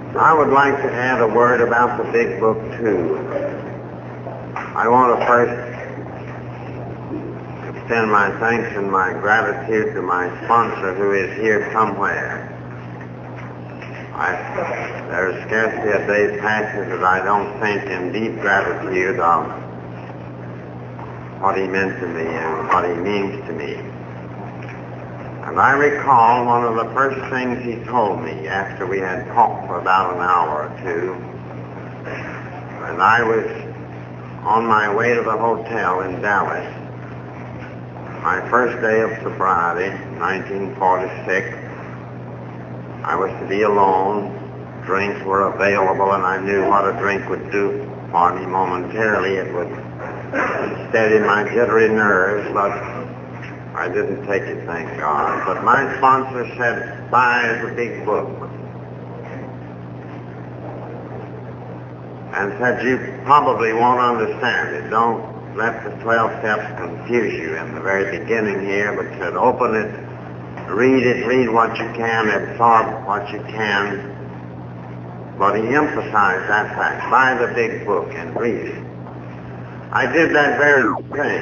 I would like to add a word about the big book, too. I want to first extend my thanks and my gratitude to my sponsor, who is here somewhere. There's scarcely a day passes that I don't think in deep gratitude of what he meant to me and what he means to me. And I recall one of the first things he told me after we had talked for about an hour or two, and I was on my way to the hotel in Dallas, my first day of sobriety, 1946. I was to be alone. Drinks were available, and I knew what a drink would do for me momentarily. It would steady my jittery nerves, but I didn't take it, thank God. But my sponsor said, buy the big book. And said, you probably won't understand it. Don't let the 12 steps confuse you in the very beginning here, but said, open it, read it, read what you can, absorb what you can. But he emphasized that fact. Buy the big book and read it. I did that very thing.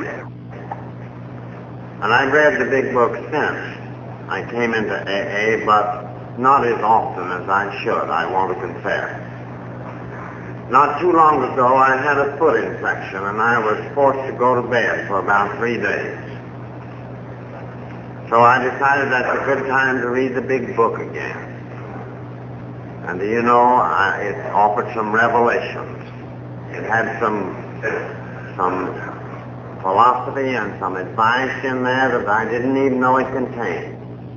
And I've read the big book since I came into AA, but not as often as I should, I want to confess. Not too long ago, I had a foot infection, and I was forced to go to bed for about 3 days. So I decided that's a good time to read the big book again. And do you know, it offered some revelations. It had some philosophy and some advice in there that I didn't even know it contained.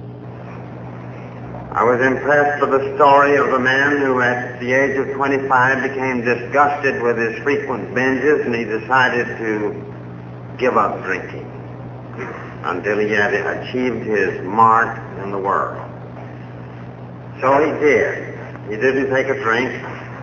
I was impressed with the story of the man who at the age of 25 became disgusted with his frequent binges, and he decided to give up drinking until he had achieved his mark in the world. So he did. He didn't take a drink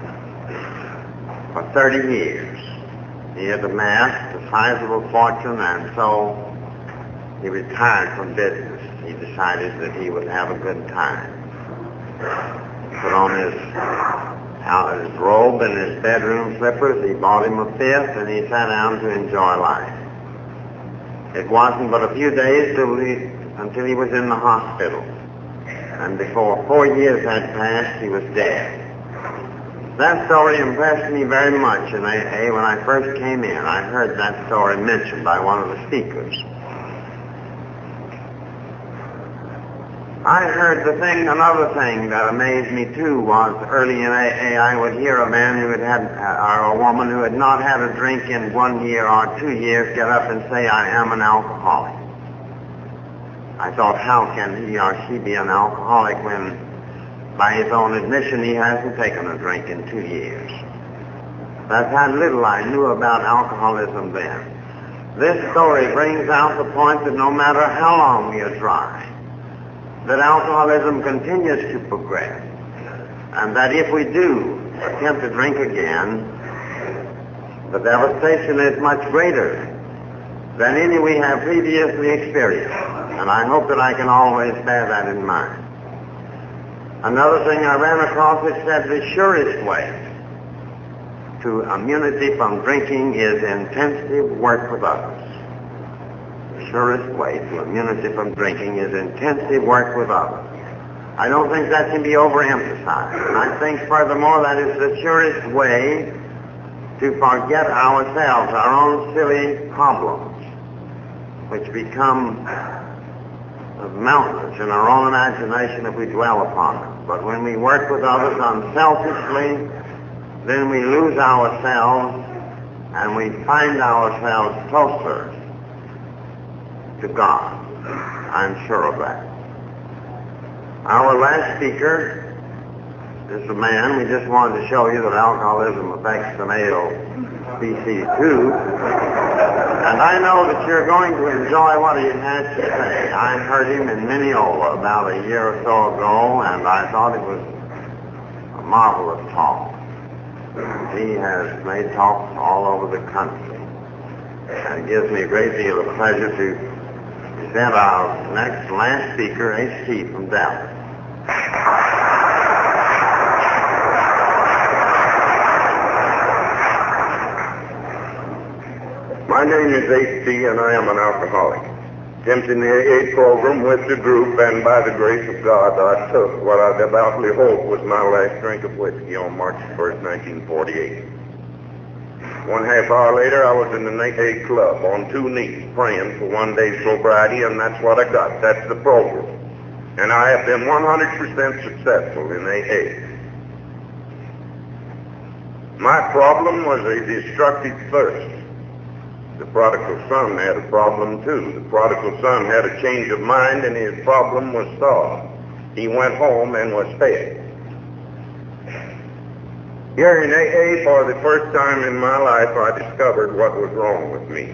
for 30 years. He had amassed a sizable fortune, and so he retired from business. He decided that he would have a good time. He put on his robe and his bedroom slippers. He bought him a fifth, and he sat down to enjoy life. It wasn't but a few days until he was in the hospital. And before 4 years had passed, he was dead. That story impressed me very much in AA when I first came in. I heard that story mentioned by one of the speakers. I heard another thing that amazed me too was early in AA I would hear a man or a woman who had not had a drink in 1 year or 2 years get up and say, I am an alcoholic. I thought, how can he or she be an alcoholic when, by his own admission, he hasn't taken a drink in 2 years? That's how little I knew about alcoholism then. This story brings out the point that no matter how long we are dry, that alcoholism continues to progress, and that if we do attempt to drink again, the devastation is much greater than any we have previously experienced. And I hope that I can always bear that in mind. Another thing I ran across, it said the surest way to immunity from drinking is intensive work with others. The surest way to immunity from drinking is intensive work with others. I don't think that can be overemphasized. And I think, furthermore, that is the surest way to forget ourselves, our own silly problems, which become mountains in our own imagination if we dwell upon them. But when we work with others unselfishly, then we lose ourselves and we find ourselves closer to God. I'm sure of that. Our last speaker is a man. We just wanted to show you that alcoholism affects the male species too. And I know that you're going to enjoy what he has to say. I heard him in Mineola about a year or so ago, and I thought it was a marvelous talk. He has made talks all over the country. And it gives me a great deal of pleasure to present our last speaker, H.T. from Dallas. name is H.T. and I am an alcoholic. Attempting the AA program with the group, and by the grace of God, I took what I devoutly hoped was my last drink of whiskey on March 1st, 1948. 1/2 hour later, I was in an AA club on 2 knees praying for 1 day's sobriety, and that's what I got. That's the program. And I have been 100% successful in AA. My problem was a destructive thirst. The prodigal son had a problem too. The prodigal son had a change of mind and his problem was solved. He went home and was fed. Here in AA, for the first time in my life, I discovered what was wrong with me.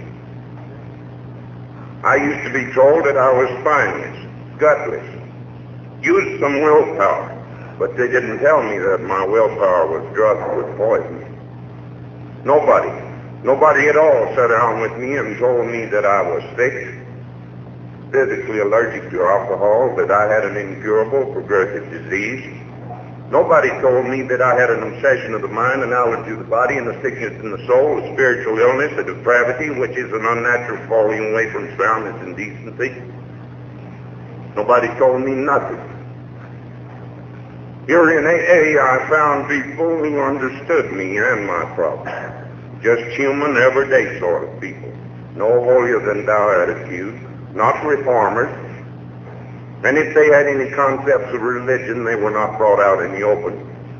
I used to be told that I was spineless, gutless, used some willpower, but they didn't tell me that my willpower was drugged with poison. Nobody at all sat down with me and told me that I was sick, physically allergic to alcohol, that I had an incurable progressive disease. Nobody told me that I had an obsession of the mind, an allergy to the body, and a sickness in the soul, a spiritual illness, a depravity, which is an unnatural falling away from soundness and decency. Nobody told me nothing. Here in AA, I found people who understood me and my problem. Just human, everyday sort of people. No holier-than-thou attitude, not reformers. And if they had any concepts of religion, they were not brought out in the open.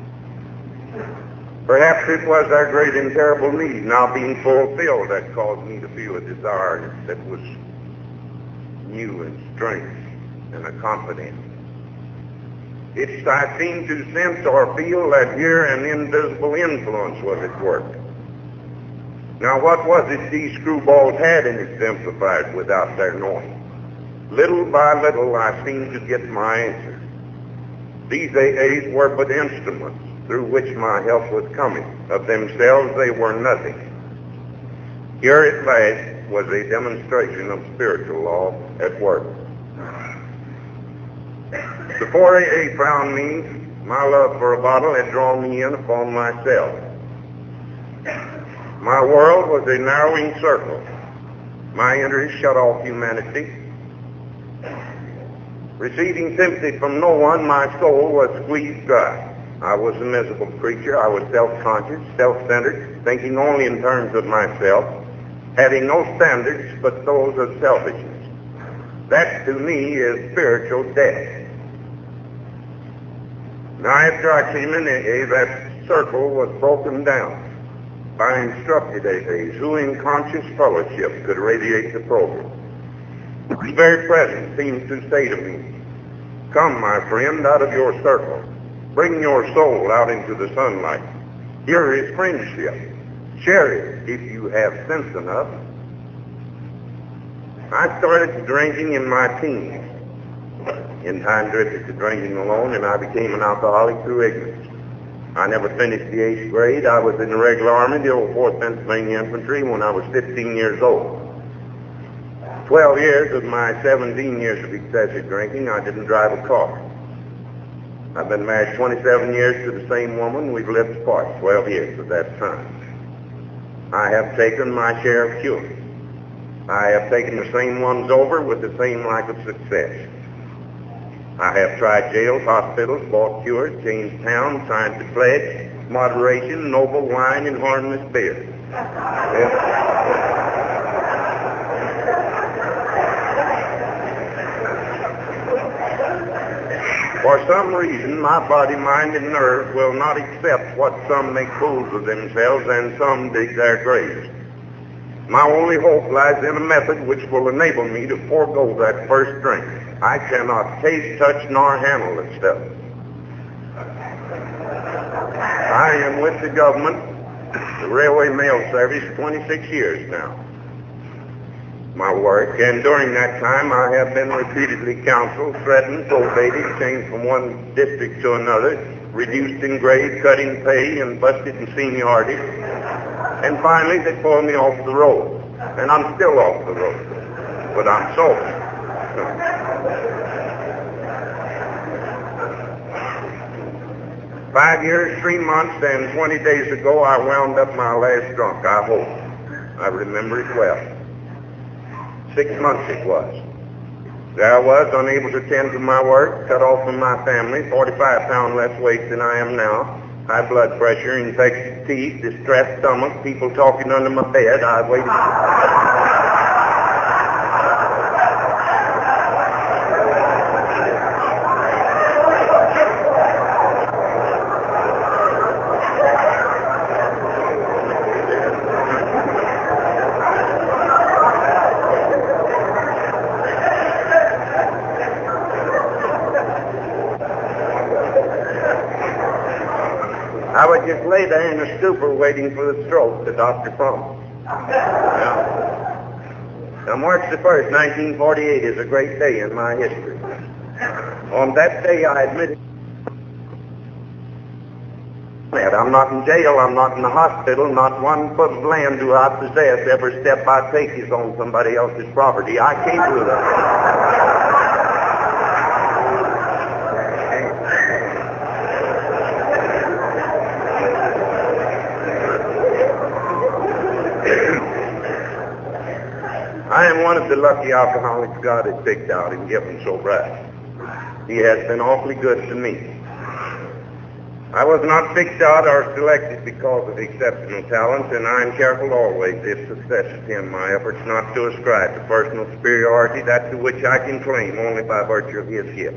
Perhaps it was our great and terrible need now being fulfilled that caused me to feel a desire that was new in strength and a confidence. I seemed to sense or feel that here an invisible influence was at work. Now what was it these screwballs had in exemplified without their knowing? Little by little I seemed to get my answer. These AAs were but instruments through which my help was coming. Of themselves they were nothing. Here at last was a demonstration of spiritual law at work. Before AA found me, my love for a bottle had drawn me in upon myself. My world was a narrowing circle. My interest shut off humanity. Receiving sympathy from no one, my soul was squeezed dry. I was a miserable creature. I was self-conscious, self-centered, thinking only in terms of myself, having no standards but those of selfishness. That to me is spiritual death. Now after I came in AA, that circle was broken down by instructed AAs who in conscious fellowship could radiate the program. The very presence seems to say to me, come, my friend, out of your circle. Bring your soul out into the sunlight. Here is friendship. Share it if you have sense enough. I started drinking in my teens. In time drifted to drinking alone, and I became an alcoholic through ignorance. I never finished the 8th grade. I was in the regular army, the old 4th Pennsylvania Infantry, when I was 15 years old. 12 years of my 17 years of excessive drinking, I didn't drive a car. I've been married 27 years to the same woman. We've lived apart 12 years of that time. I have taken my share of cures. I have taken the same ones over with the same lack of success. I have tried jails, hospitals, bought cures, changed towns, signed to pledge, moderation, noble wine, and harmless beer. For some reason, my body, mind, and nerves will not accept what some make fools of themselves and some dig their graves. My only hope lies in a method which will enable me to forego that first drink. I cannot taste, touch, nor handle the stuff. I am with the government, the railway mail service, 26 years now. My work, and during that time I have been repeatedly counseled, threatened, probated, changed from one district to another, reduced in grade, cut in pay, and busted in seniority. And finally they pulled me off the road. And I'm still off the road. But I'm sober. 5 years, 3 months, and 20 days ago I wound up my last drunk, I hope. I remember it well. 6 months it was. There I was, unable to tend to my work, cut off from my family, 45 pounds less weight than I am now, high blood pressure, infected teeth, distressed stomach, people talking under my bed. I waited. I would just lay there in a stupor waiting for the stroke the doctor promised. Now, March the 1st, 1948 is a great day in my history. On that day, I admitted that I'm not in jail, I'm not in the hospital, not one foot of land do I possess. Every step I take is on somebody else's property. I can't do that. I am one of the lucky alcoholics God has picked out and given so bright. He has been awfully good to me. I was not picked out or selected because of exceptional talent, and I am careful always, if success attend my efforts, not to ascribe to personal superiority that to which I can claim only by virtue of his gift.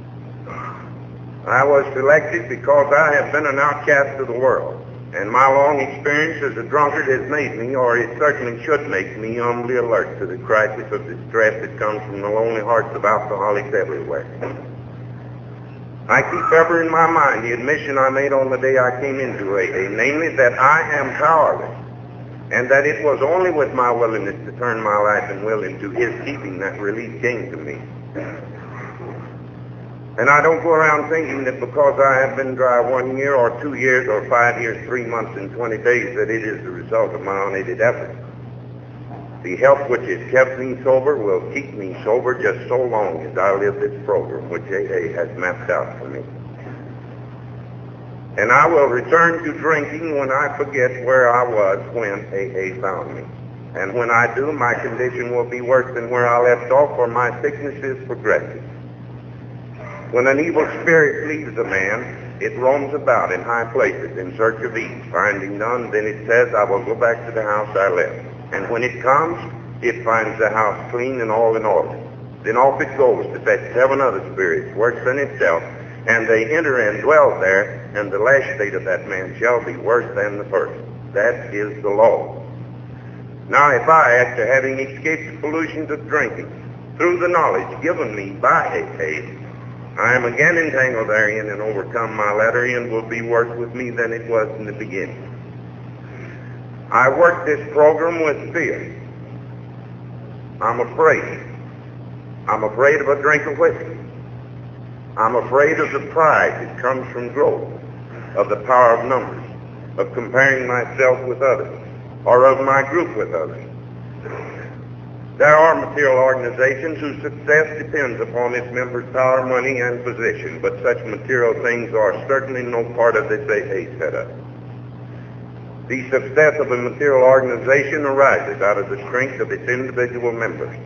I was selected because I have been an outcast of the world, and my long experience as a drunkard has made me, or it certainly should make me, humbly alert to the crisis of distress that comes from the lonely hearts of alcoholics everywhere. I keep ever in my mind the admission I made on the day I came into AA, namely that I am powerless, and that it was only with my willingness to turn my life and will into his keeping that relief came to me. And I don't go around thinking that because I have been dry 1 year or 2 years or 5 years, 3 months and 20 days that it is the result of my unaided effort. The help which has kept me sober will keep me sober just so long as I live this program which AA has mapped out for me. And I will return to drinking when I forget where I was when AA found me. And when I do, my condition will be worse than where I left off, for my sickness is progressive. When an evil spirit leaves a man, it roams about in high places in search of ease. Finding none, then it says, I will go back to the house I left. And when it comes, it finds the house clean and all in order. Then off it goes to fetch 7 other spirits, worse than itself, and they enter and dwell there, and the last state of that man shall be worse than the first. That is the law. Now if I, after having escaped the pollutions of drinking, through the knowledge given me by AA, I am again entangled therein and overcome, my latter end will be worse with me than it was in the beginning. I work this program with fear. I'm afraid. I'm afraid of a drink of whiskey. I'm afraid of the pride that comes from growth, of the power of numbers, of comparing myself with others, or of my group with others. There are material organizations whose success depends upon its members' power, money, and position, but such material things are certainly no part of this AA setup. The success of a material organization arises out of the strength of its individual members.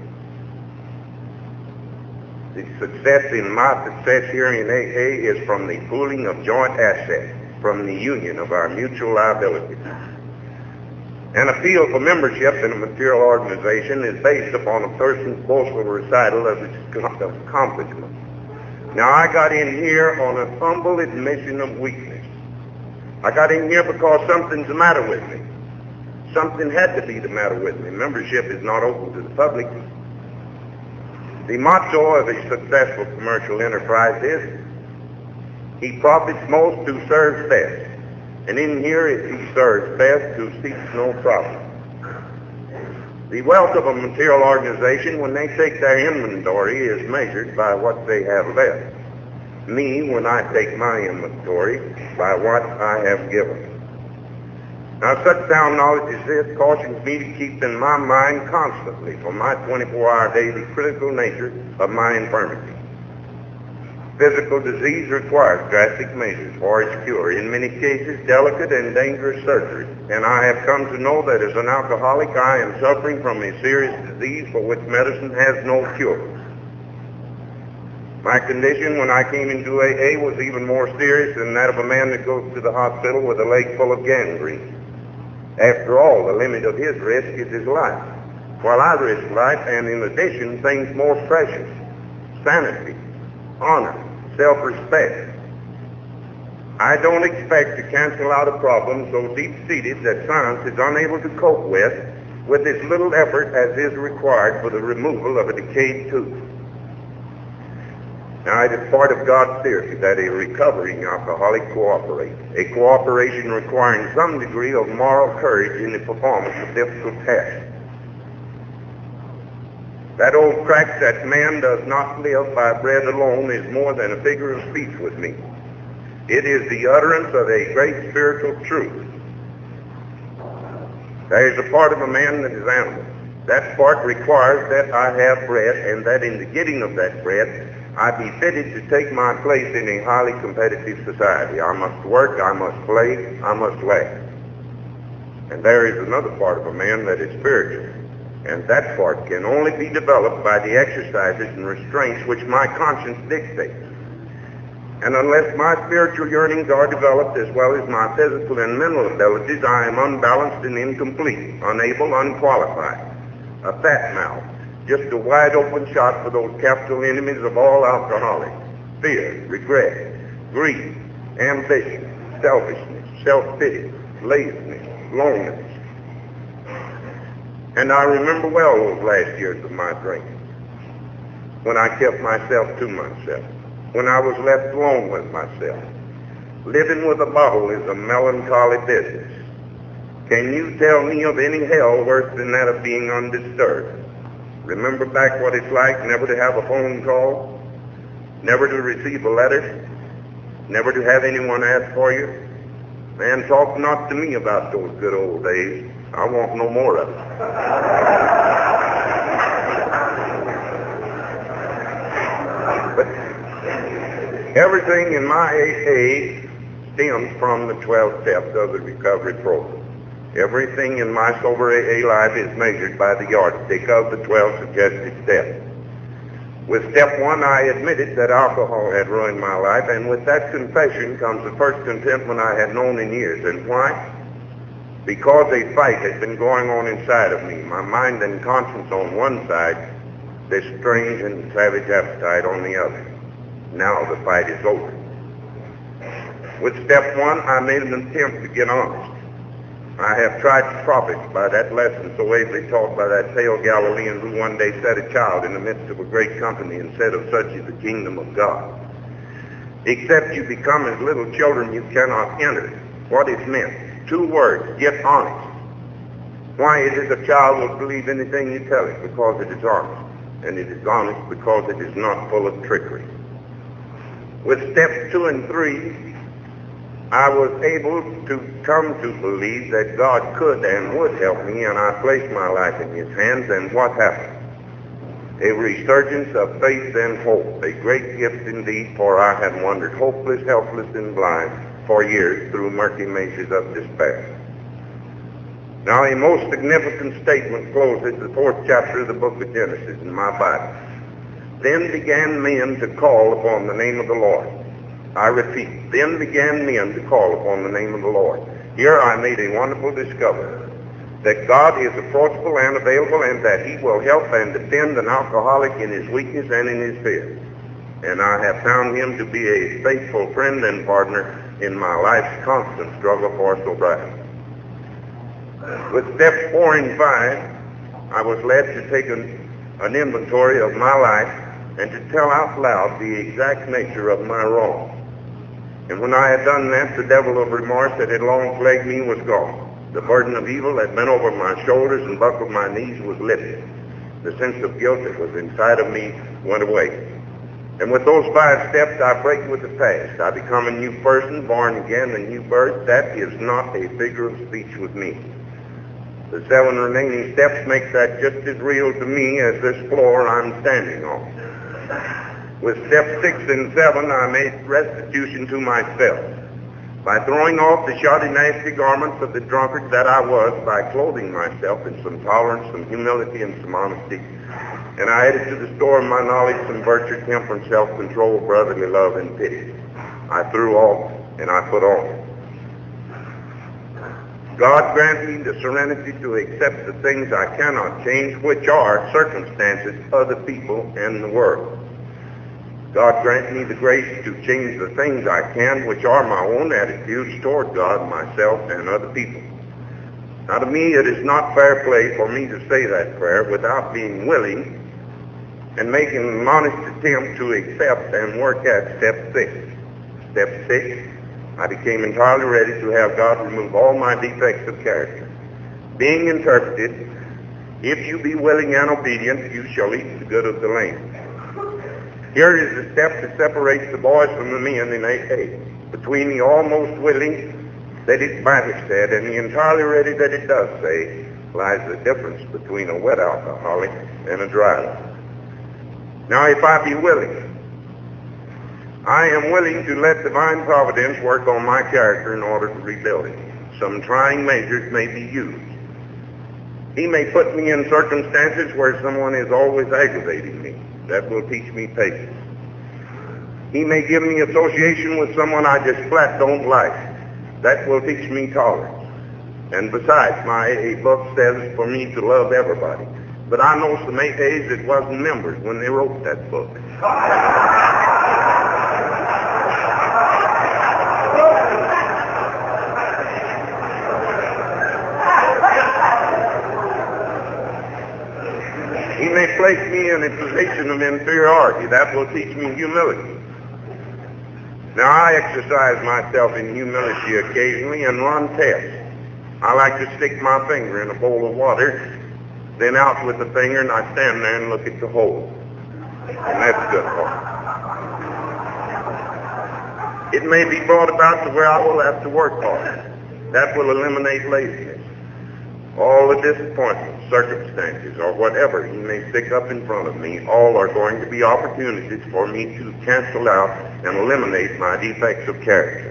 The success in my success here in AA is from the pooling of joint assets, from the union of our mutual liabilities. An appeal for membership in a material organization is based upon a person's boastful recital of its accomplishments. Now, I got in here on a humble admission of weakness. I got in here because something's the matter with me. Something had to be the matter with me. Membership is not open to the public. The motto of a successful commercial enterprise is, he profits most who serves best. And in here, if he serves best, who seeks no profit. The wealth of a material organization, when they take their inventory, is measured by what they have left. Me, when I take my inventory, by what I have given. Now, such sound knowledge as this cautions me to keep in my mind constantly, for my 24-hour day, the critical nature of my infirmity. Physical disease requires drastic measures for its cure, in many cases delicate and dangerous surgery. And I have come to know that as an alcoholic I am suffering from a serious disease for which medicine has no cure. My condition when I came into AA was even more serious than that of a man that goes to the hospital with a leg full of gangrene. After all, the limit of his risk is his life, while I risk life and, in addition, things more precious: sanity, honor, self-respect. I don't expect to cancel out a problem so deep-seated that science is unable to cope with as little effort as is required for the removal of a decayed tooth. Now, it is part of God's theory that a recovering alcoholic cooperates, a cooperation requiring some degree of moral courage in the performance of difficult tasks. That old crack that man does not live by bread alone is more than a figure of speech with me. It is the utterance of a great spiritual truth. There is a part of a man that is animal. That part requires that I have bread, and that in the getting of that bread, I be fitted to take my place in a highly competitive society. I must work, I must play, I must laugh. And there is another part of a man that is spiritual, and that part can only be developed by the exercises and restraints which my conscience dictates. And unless my spiritual yearnings are developed as well as my physical and mental abilities, I am unbalanced and incomplete, unable, unqualified, a fat mouth, just a wide-open shot for those capital enemies of all alcoholics: fear, regret, greed, ambition, selfishness, self-pity, laziness, loneliness. And I remember well those last years of my drinking, when I kept myself to myself, when I was left alone with myself. Living with a bottle is a melancholy business. Can you tell me of any hell worse than that of being undisturbed? Remember back what it's like never to have a phone call, never to receive a letter, never to have anyone ask for you. Man, talk not to me about those good old days. I want no more of it. But everything in my AA stems from the 12 steps of the recovery program. Everything in my sober AA life is measured by the yardstick of the 12 suggested steps. With step 1, I admitted that alcohol had ruined my life, and with that confession comes the first contentment I had known in years. And why? Because a fight had been going on inside of me, my mind and conscience on one side, this strange and savage appetite on the other. Now the fight is over. With step 1, I made an attempt to get honest. I have tried to profit by that lesson so ably taught by that pale Galilean who one day set a child in the midst of a great company and said, "Of such is the kingdom of God. Except you become as little children, you cannot enter." What is meant? 2 words: get honest. Why is it a child will believe anything you tell it? Because it is honest. And it is honest because it is not full of trickery. With steps 2 and 3, I was able to come to believe that God could and would help me, and I placed my life in His hands, and what happened? A resurgence of faith and hope, a great gift indeed, for I had wandered hopeless, helpless, and blind for years through murky mazes of despair. Now, a most significant statement closes the 4th chapter of the book of Genesis in my Bible. Then began men to call upon the name of the Lord. I repeat, then began men to call upon the name of the Lord. Here I made a wonderful discovery, that God is approachable and available, and that He will help and defend an alcoholic in his weakness and in his fear. And I have found Him to be a faithful friend and partner in my life's constant struggle for sobriety. With steps 4 and 5, I was led to take an inventory of my life and to tell out loud the exact nature of my wrong. And when I had done that, the devil of remorse that had long plagued me was gone. The burden of evil that bent over my shoulders and buckled my knees was lifted. The sense of guilt that was inside of me went away. And with those 5 steps, I break with the past. I become a new person, born again, a new birth. That is not a figure of speech with me. The 7 remaining steps make that just as real to me as this floor I'm standing on. With step 6 and 7, I made restitution to myself by throwing off the shoddy, nasty garments of the drunkard that I was, by clothing myself in some tolerance, some humility, and some honesty. And I added to the store of my knowledge some virtue, temperance, self-control, brotherly love, and pity. I threw off and I put on. God grant me the serenity to accept the things I cannot change, which are circumstances, other people, and the world. God grant me the grace to change the things I can, which are my own attitudes toward God, myself, and other people. Now to me, it is not fair play for me to say that prayer without being willing and making an honest attempt to accept and work at step 6. Step 6, I became entirely ready to have God remove all my defects of character. Being interpreted, if you be willing and obedient, you shall eat the good of the land. Here is the step that separates the boys from the men in AA. Between the almost willing that it might have said and the entirely ready that it does say lies the difference between a wet alcoholic and a dry one. Now, if I be willing, I am willing to let divine providence work on my character in order to rebuild it. Some trying measures may be used. He may put me in circumstances where someone is always aggravating me. That will teach me patience. He may give me association with someone I just flat don't like. That will teach me tolerance. And besides, my AA book says for me to love everybody. But I know some AAs that wasn't members when they wrote that book. He may place me in a position of inferiority. That will teach me humility. Now, I exercise myself in humility occasionally and run tests. I like to stick my finger in a bowl of water, then out with the finger, and I stand there and look at the hole. And that's good for me. It may be brought about to where I will have to work hard. That will eliminate laziness. All the disappointments, circumstances, or whatever he may stick up in front of me, all are going to be opportunities for me to cancel out and eliminate my defects of character.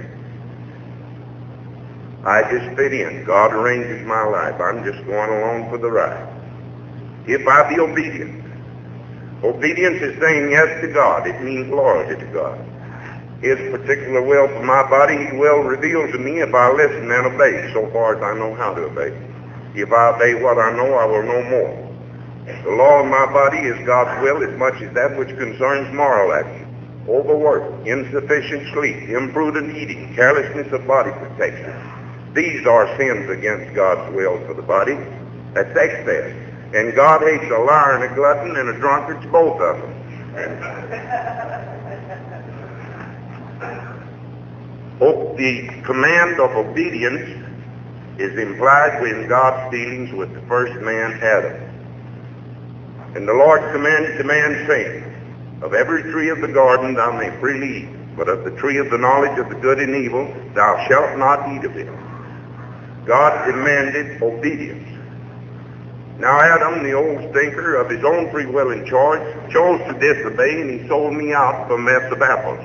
I just fit in. God arranges my life. I'm just going along for the ride. If I be obedient, obedience is saying yes to God. It means loyalty to God. His particular will for my body, He will reveal to me if I listen and obey, so far as I know how to obey. If I obey what I know, I will know more. The law of my body is God's will as much as that which concerns moral action. Overwork, insufficient sleep, imprudent eating, carelessness of body protection. These are sins against God's will for the body. That's excess. And God hates a liar and a glutton and a drunkard, both of them. The command of obedience is implied in God's dealings with the first man, Adam. And the Lord commanded the man, saying, of every tree of the garden thou may freely eat, but of the tree of the knowledge of the good and evil thou shalt not eat of it. God demanded obedience. Now Adam, the old stinker, of his own free will and choice, chose to disobey, and he sold me out for a mess of apples.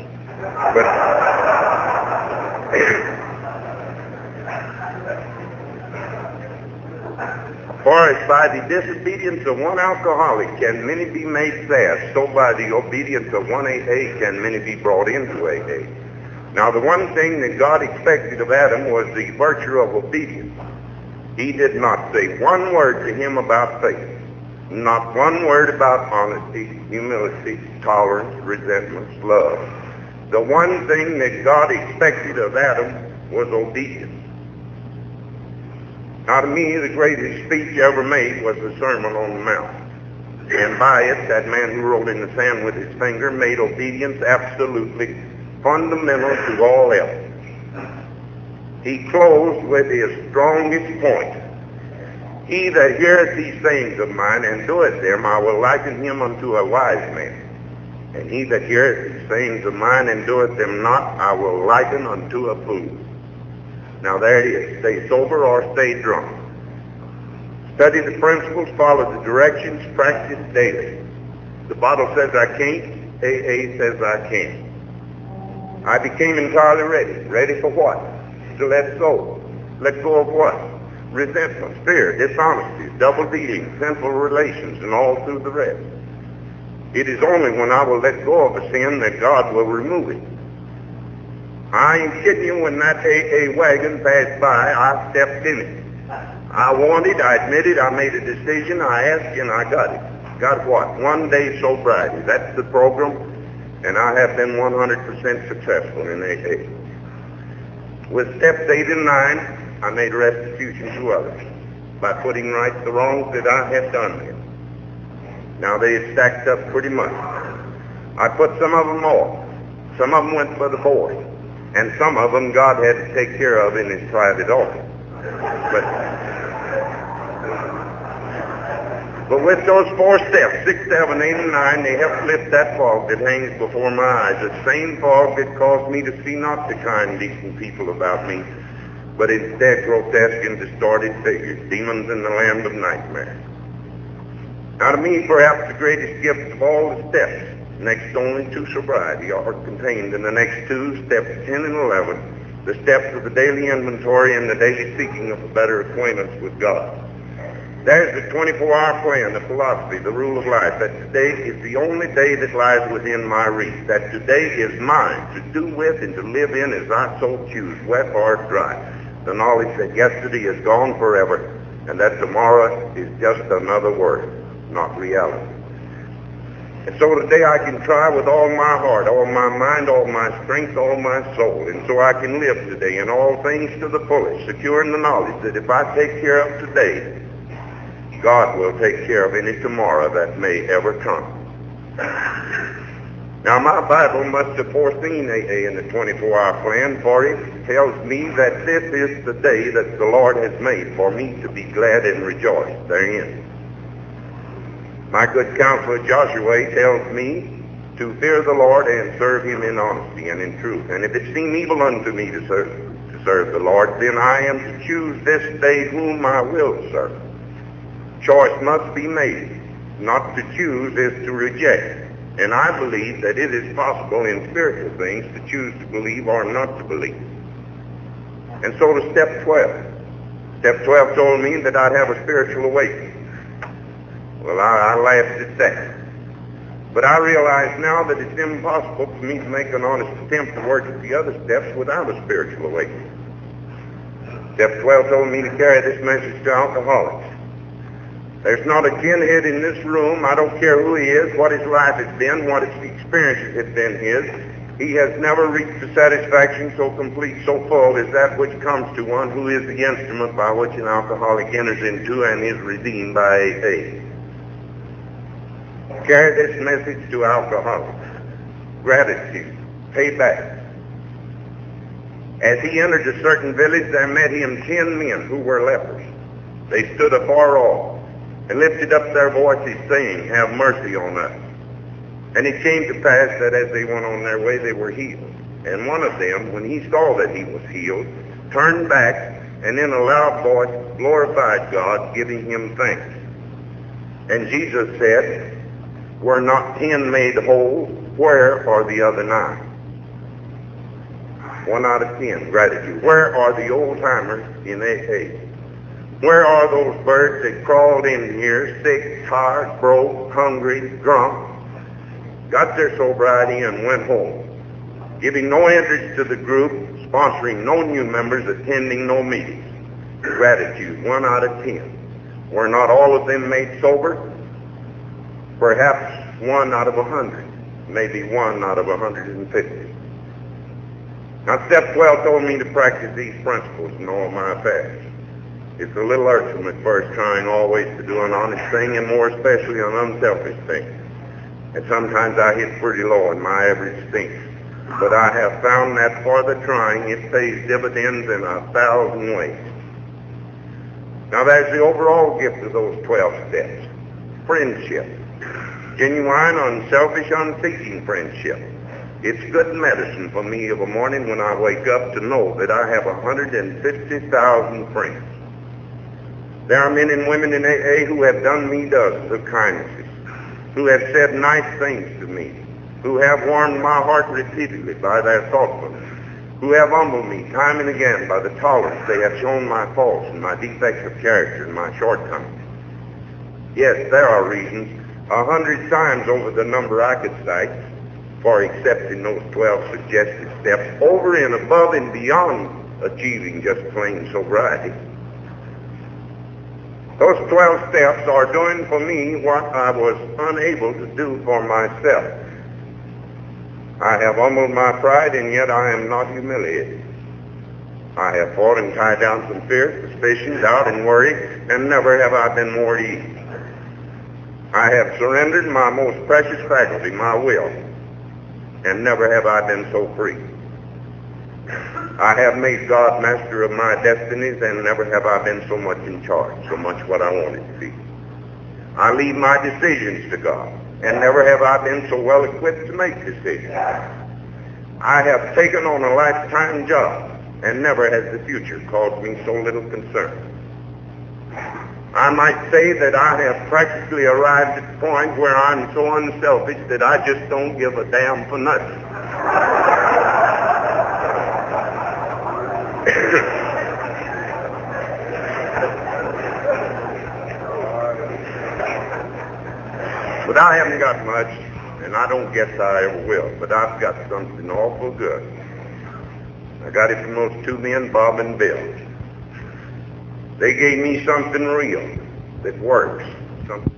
For as by the disobedience of one alcoholic can many be made fast, so by the obedience of one AA can many be brought into AA. Now the one thing that God expected of Adam was the virtue of obedience. He did not say one word to him about faith, not one word about honesty, humility, tolerance, resentment, love. The one thing that God expected of Adam was obedience. Now to me, the greatest speech ever made was the Sermon on the Mount. And by it, that man who wrote in the sand with his finger made obedience absolutely fundamental to all else. He closed with his strongest point. He that heareth these sayings of mine and doeth them, I will liken him unto a wise man. And he that heareth these sayings of mine and doeth them not, I will liken unto a fool. Now there it is. Stay sober or stay drunk. Study the principles, follow the directions, practice daily. The bottle says I can't, AA says I can. I became entirely ready. Ready for what? To let go. Let go of what? Resentment, fear, dishonesty, double dealing, sinful relations, and all through the rest. It is only when I will let go of a sin that God will remove it. I ain't kidding you, when that AA wagon passed by, I stepped in it. I wanted, I admitted, I made a decision, I asked, and I got it. Got what? 1 day sobriety. That's the program, and I have been 100% successful in AA. With steps 8 and 9, I made restitution to others by putting right the wrongs that I had done them. Now they had stacked up pretty much. I put some of them off. Some of them went by the board. And some of them God had to take care of in his private office. But with those 4 steps, 6, 7, 8, and 9, they helped lift that fog that hangs before my eyes. The same fog that caused me to see not the kind, decent people about me, but instead grotesque and distorted figures, demons in the land of nightmare. Now to me, perhaps the greatest gift of all the steps, next only to sobriety, are contained in the next 2, steps 10 and 11, the steps of the daily inventory and the daily seeking of a better acquaintance with God. There's the 24-hour plan, the philosophy, the rule of life, that today is the only day that lies within my reach, that today is mine to do with and to live in as I so choose, wet or dry. The knowledge that yesterday is gone forever and that tomorrow is just another word, not reality. And so today I can try with all my heart, all my mind, all my strength, all my soul. And so I can live today in all things to the fullest, secure in the knowledge that if I take care of today, God will take care of any tomorrow that may ever come. Now my Bible must have foreseen AA in the 24-hour plan, for it tells me that this is the day that the Lord has made for me to be glad and rejoice therein. My good counselor Joshua tells me to fear the Lord and serve him in honesty and in truth. And if it seem evil unto me to serve the Lord, then I am to choose this day whom I will serve. Choice must be made. Not to choose is to reject. And I believe that it is possible in spiritual things to choose to believe or not to believe. And so to step 12. Step 12 told me that I'd have a spiritual awakening. Well, I laughed at that. But I realize now that it's impossible for me to make an honest attempt to work at the other steps without a spiritual awakening. Step 12 told me to carry this message to alcoholics. There's not a kinhead in this room, I don't care who he is, what his life has been, what his experiences have been his. He has never reached a satisfaction so complete, so full as that which comes to one who is the instrument by which an alcoholic enters into and is redeemed by AA. Carry this message to alcoholics. Gratitude. Pay back. As he entered a certain village, there met him 10 men who were lepers. They stood afar off and lifted up their voices, saying, "Have mercy on us." And it came to pass that as they went on their way, they were healed. And one of them, when he saw that he was healed, turned back and in a loud voice glorified God, giving him thanks. And Jesus said, "Were not 10 made whole? Where are the other 9? 1 out of 10, gratitude. Where are the old-timers in AA? Where are those birds that crawled in here, sick, tired, broke, hungry, drunk, got their sobriety and went home, giving no interest to the group, sponsoring no new members, attending no meetings? Gratitude, 1 out of 10. Were not all of them made sober? Perhaps 1 out of 100, maybe 1 out of 150. Now, step 12 told me to practice these principles in all my affairs. It's a little irksome at first, trying always to do an honest thing, and more especially an unselfish thing. And sometimes I hit pretty low in my average thinking. But I have found that for the trying, it pays dividends in 1,000 ways. Now, there's the overall gift of those 12 steps. Friendship. Genuine, unselfish, unseeking friendship. It's good medicine for me of a morning when I wake up to know that I have 150,000 friends. There are men and women in AA who have done me dozens of kindnesses, who have said nice things to me, who have warmed my heart repeatedly by their thoughtfulness, who have humbled me time and again by the tolerance they have shown my faults and my defects of character and my shortcomings. Yes, there are reasons, 100 times over the number I could cite, for accepting those 12 suggested steps over and above and beyond achieving just plain sobriety. Those 12 steps are doing for me what I was unable to do for myself. I have humbled my pride, and yet I am not humiliated. I have fought and tied down some fear, suspicion, doubt, and worry, and never have I been more at ease. I have surrendered my most precious faculty, my will, and never have I been so free. I have made God master of my destinies, and never have I been so much in charge, so much what I wanted to be. I leave my decisions to God, and never have I been so well equipped to make decisions. I have taken on a lifetime job, and never has the future caused me so little concern. I might say that I have practically arrived at the point where I'm so unselfish that I just don't give a damn for nothing. But I haven't got much, and I don't guess I ever will, but I've got something awful good. I got it from those two men, Bob and Bill. They gave me something real that works. Something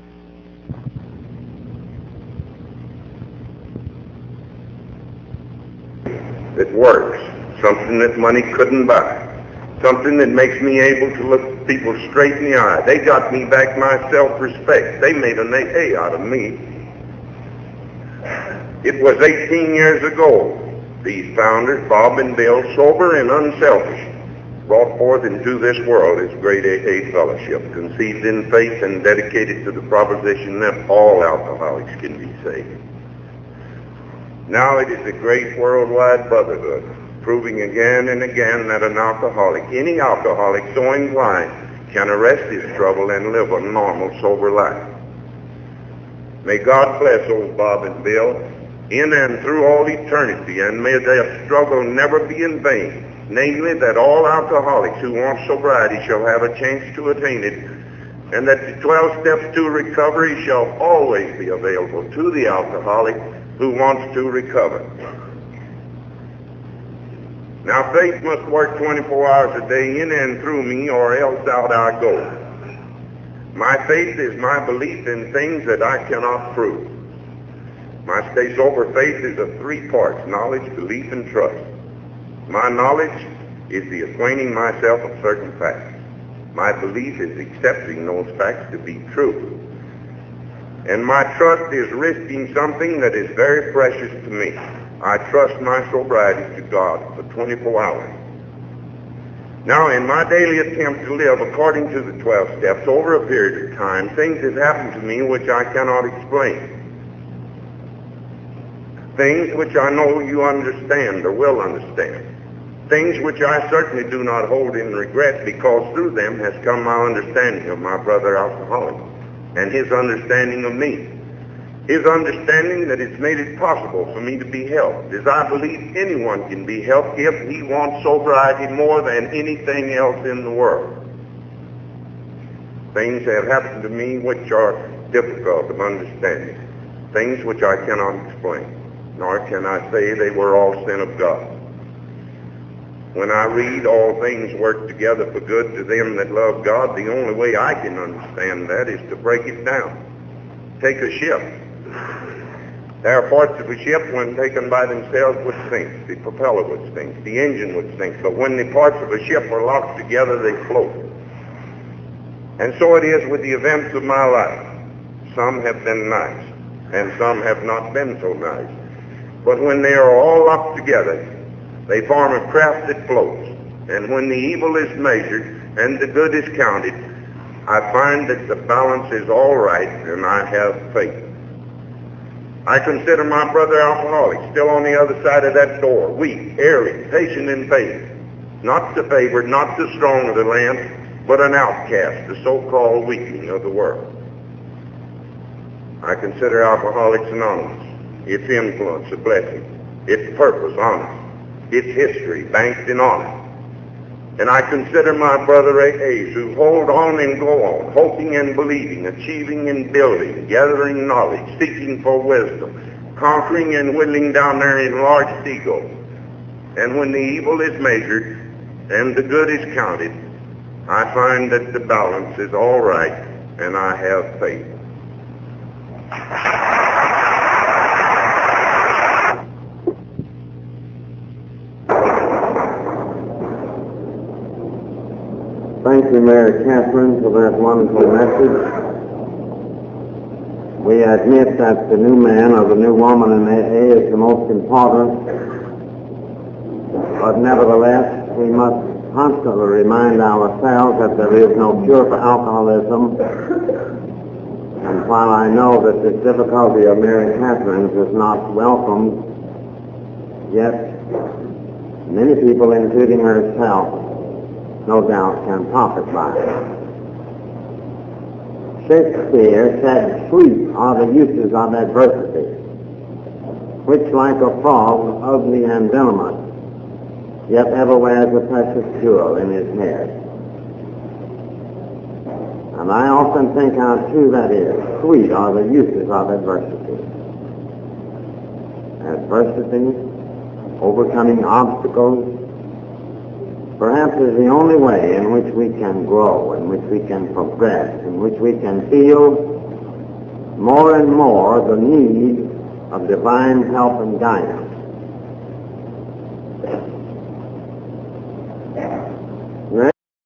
that works. Something that money couldn't buy. Something that makes me able to look people straight in the eye. They got me back my self-respect. They made an A out of me. It was 18 years ago, these founders, Bob and Bill, sober and unselfish, brought forth into this world this great AA fellowship, conceived in faith and dedicated to the proposition that all alcoholics can be saved. Now it is a great worldwide brotherhood, proving again and again that an alcoholic, any alcoholic so inclined, can arrest his trouble and live a normal, sober life. May God bless old Bob and Bill in and through all eternity, and may their struggle never be in vain. Namely, that all alcoholics who want sobriety shall have a chance to attain it, and that the 12 steps to recovery shall always be available to the alcoholic who wants to recover. Now, faith must work 24 hours a day in and through me, or else out I go. My faith is my belief in things that I cannot prove. My stay sober faith is of 3 parts: knowledge, belief, and trust. My knowledge is the acquainting myself of certain facts. My belief is accepting those facts to be true. And my trust is risking something that is very precious to me. I trust my sobriety to God for 24 hours. Now, in my daily attempt to live according to the 12 steps over a period of time, things have happened to me which I cannot explain. Things which I know you understand or will understand. Things which I certainly do not hold in regret, because through them has come my understanding of my brother alcoholic and his understanding of me. His understanding that it's made it possible for me to be helped, as I believe anyone can be helped if he wants sobriety more than anything else in the world. Things have happened to me which are difficult of understanding, things which I cannot explain, nor can I say they were all sin of God. When I read all things work together for good to them that love God, the only way I can understand that is to break it down. Take a ship. There are parts of a ship when taken by themselves would sink. The propeller would sink. The engine would sink. But when the parts of a ship are locked together, they float. And so it is with the events of my life. Some have been nice, and some have not been so nice. But when they are all locked together, they form a craft that floats. And when the evil is measured and the good is counted, I find that the balance is all right, and I have faith. I consider my brother alcoholic still on the other side of that door, weak, airy, patient in faith, not the favored, not the strong of the land, but an outcast, the so-called weakling of the world. I consider Alcoholics Anonymous its influence a blessing, its purpose honest, its history banked in honor. And I consider my brother A.A.'s who hold on and go on, hoping and believing, achieving and building, gathering knowledge, seeking for wisdom, conquering and whittling down their enlarged ego. And when the evil is measured and the good is counted, I find that the balance is all right, and I have faith. Thank you, Mary Catherine, for that wonderful message. We admit that the new man or the new woman in AA is the most important, but nevertheless, we must constantly remind ourselves that there is no cure for alcoholism. And while I know that this difficulty of Mary Catherine's is not welcomed, yet many people, including herself, no doubt can profit by it. Shakespeare said, "Sweet are the uses of adversity, which like a frog, ugly and venomous, yet ever wears a precious jewel in his head." And I often think how true that is. Sweet are the uses of adversity. Adversity, overcoming obstacles, perhaps is the only way in which we can grow, in which we can progress, in which we can feel more and more the need of divine help and guidance.